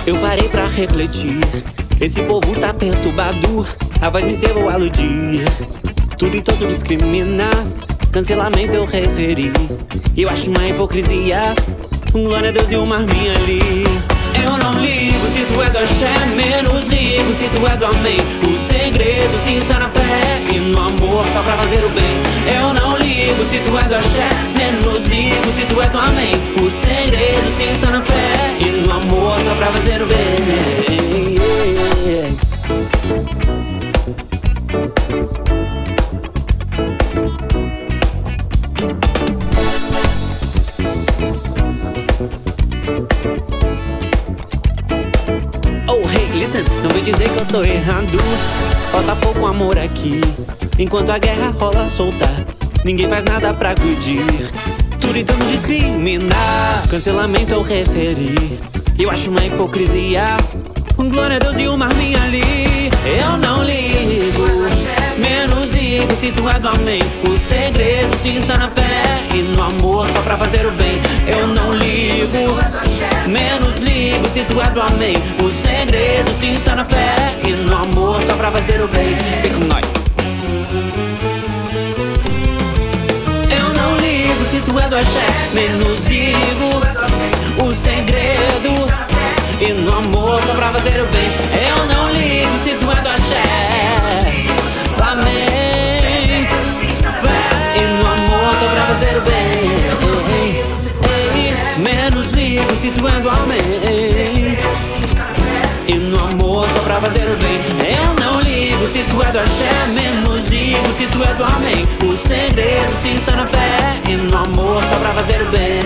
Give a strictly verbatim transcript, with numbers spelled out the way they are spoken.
Eu parei pra refletir. Esse povo tá perturbado. A voz me cevou a aludir. Tudo e todo discrimina. Cancelamento eu referi. Eu acho uma hipocrisia. Um glória a Deus e uma arminha ali. Eu não ligo se tu é do axé, menos ligo se tu é do amém. O segredo sim está na fé e no amor só pra fazer o bem. Eu não ligo se tu é do axé, menos ligo se tu é do amém. O segredo sim está na fé e no amor só pra fazer o bem. Oh hey, listen, não vem dizer que eu tô errado. Falta pouco amor aqui. Enquanto a guerra rola solta, ninguém faz nada pra acudir. Tudo então me discriminar. Cancelamento eu referi. Eu acho uma hipocrisia. Um glória a Deus e uma arminha ali. Eu não ligo, menos ligo se tu é do amém. O segredo sim está na fé e no amor só pra fazer o bem. Eu não ligo, menos ligo se tu é do amém. O segredo sim está na fé e no amor só pra fazer o bem. Vem com nós. Eu não ligo se tu é do axé, menos ligo o segredo e no amor só pra fazer o bem. Eu não ligo se tu é do axé, amém. E no amor só pra fazer o bem. Menos ligo se tu é do amém. E no amor só pra fazer o bem. Eu não ligo se tu é do axé, menos ligo se tu é do amém. O segredo sim está na fé e no amor só pra fazer o bem.